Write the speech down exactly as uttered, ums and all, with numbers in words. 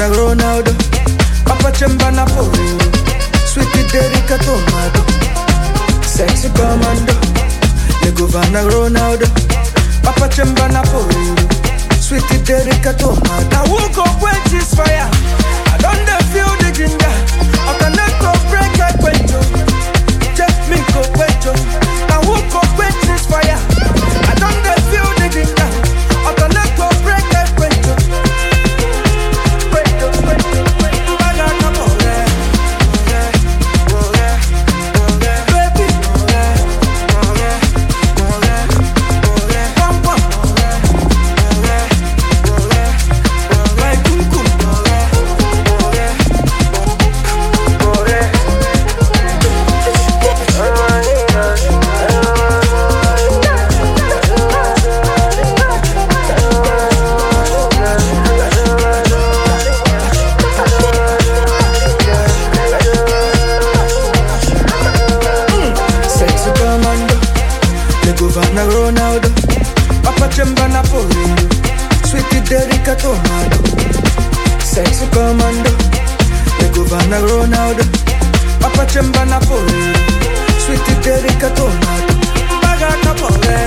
Giovanna Ronaldo, Papa Chemba Napoli, Sweetie Derica Tomato, Sexy Commando, Le Giovanna Ronaldo, Papa Chemba Napoli, Sweetie Derica Tomato. I woke up when she's fire, I don't feel the ginger, I cannot go break a quencho, just me go quencho. I woke up when she's fire, I don't feel the ginger, I cannot go break a quencho. Giovanna Ronaldo, Papa Chemba Napoli, Sweetie Derica Tomato, Sexy Commando, Le Giovanna Ronaldo, Papa Chemba Napoli, Sweetie Derica Tomato, Baga Napoli.